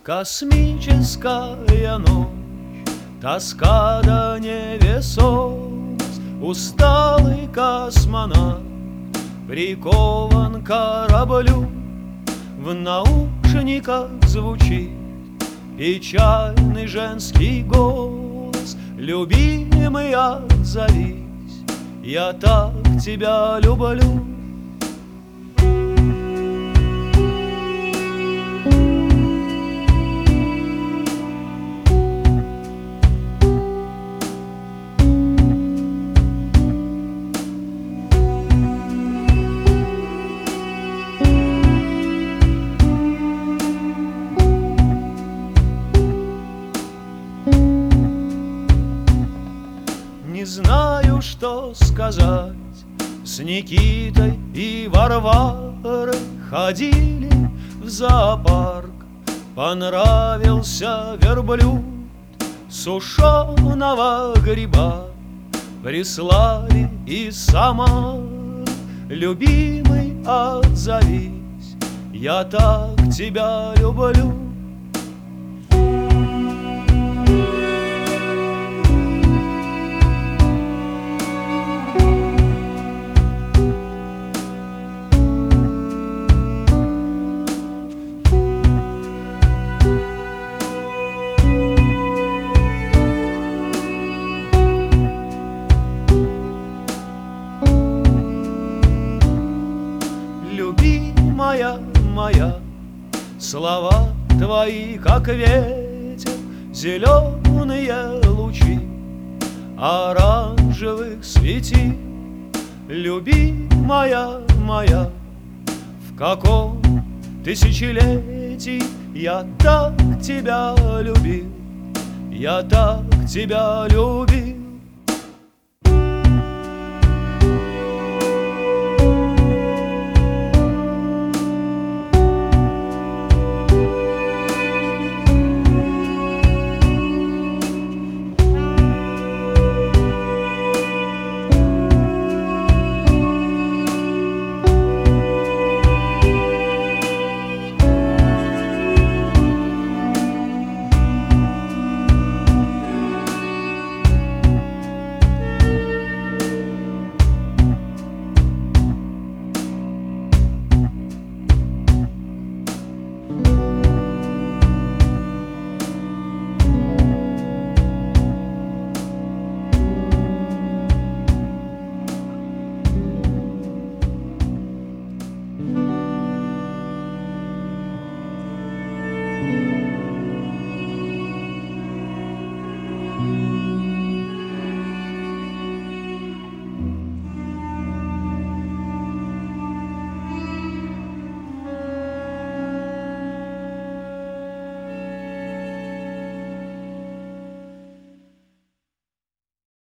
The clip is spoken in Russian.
Космическая ночь, тоска да невесомость, усталый космонавт прикован к кораблю. В наушниках звучит печальный женский голос: любимый, отзовись, я так тебя люблю. Не знаю, что сказать. С Никитой и Варварой ходили в зоопарк. Понравился верблюд, сушеного гриба прислали из Самары. Любимый, отзовись, я так тебя люблю. Любимая моя, слова твои, как ветер, зеленые лучи оранжевых свети. Любимая моя, в каком тысячелетии я так тебя любил, я так тебя любил.